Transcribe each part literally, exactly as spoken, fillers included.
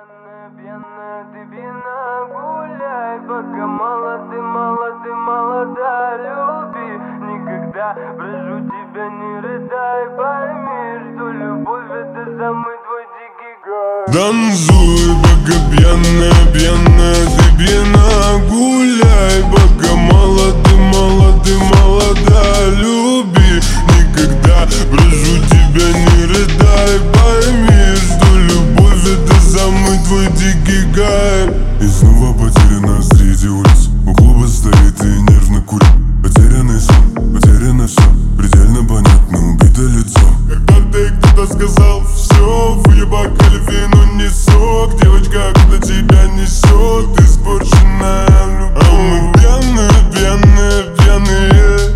Пьяная, пьяная, ты пьяна, гуляй, пока молоды, молоды, молода, люби. Никогда прошу тебя, не рыдай, пойми, что любовь это самый твой дикий гай. Танцуй, пока пьяная, пьяная, ты пьяна, гуляй, пока молоды, молоды, молода, люби. Никогда прошу тебя, не рыдай, пойми, что любовь это самый твой дикий гай. И снова потеряна среди улиц, у клуба стоит и нервно курит. Потерянный сон, потеряно все, предельно понятно, убито лицо. Когда-то кто-то сказал все, выебакали вину не сок. Девочка, куда тебя несет, испорченная любовь. А мы пьяные, пьяные, пьяные,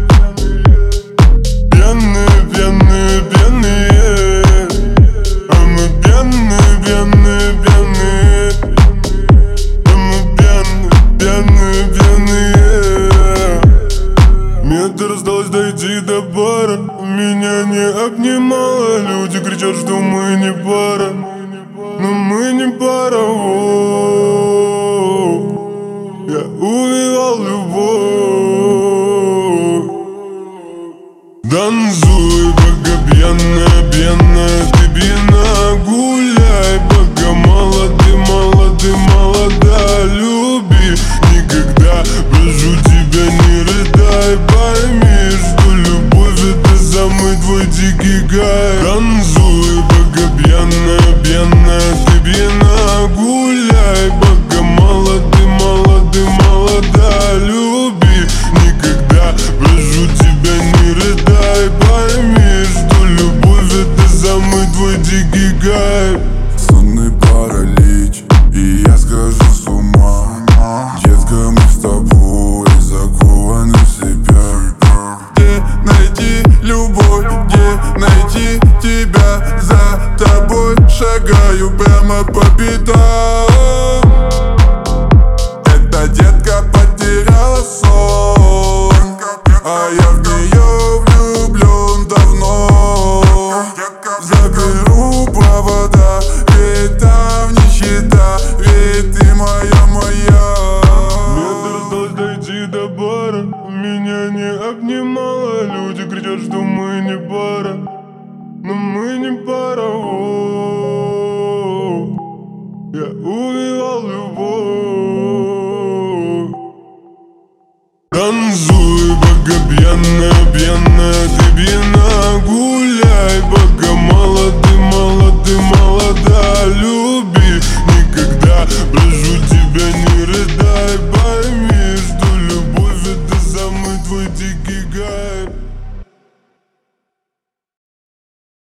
пьяные, пьяные, пьяные. А мы пьяные, пьяные, пьяные, а мы пьяные, пьяные, пьяные. Метр осталось дойти до бара, меня не обнимало. Люди кричат, что мы не пара, но мы не пара. О-о-о. Я увидел любовь. Танцуй, пока пьяная, пьяная, ты пьяна, гуляй, пока молоды, молоды, молода, люби. Никогда прошу тебя, не рыдай, пойми, что любовь это самый твой дикий гай. Танцуй, пока пьяная, пьяная, ты пьяна, гуляй, пока молоды, молоды, молода, люби. Никогда прошу тебя, не рыдай, пойми, что любовь это самый твой дикий гай. Сонный паралич, и я схожу с ума. Детка, мы с тобой закованы в себя. Где найти любовь, где найти тебя? За тобой шагаю прямо по пятам. Эта детка потеряла сон, а я в нее влюблен давно. Заберу провода, ведь там нищета, ведь ты моя, моя. Метр осталось дойти до бара, меня не обнимало. Люди кричат, что мы не пара, но мы не пара. О-о-о. Я увидел любовь. Танцуй, пока пьяная, пьяная, ты пьяна, гуляй, пока молоды, молоды, молода, люби.